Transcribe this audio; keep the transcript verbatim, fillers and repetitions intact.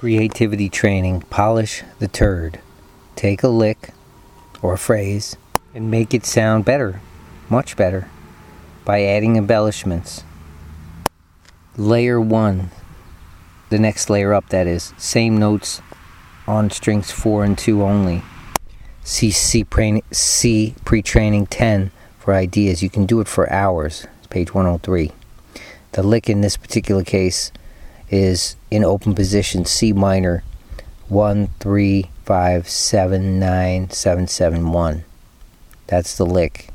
Creativity training. Polish the turd. Take a lick or a phrase and make it sound better, much better, by adding embellishments. Layer one, the next layer up, that is, same notes on strings four and two only. See C pre-training ten for ideas. You can do it for hours. It's page one oh three. The lick in this particular case is in open position, C minor, one, three, five, seven, nine, seven, seven, one. That's the lick.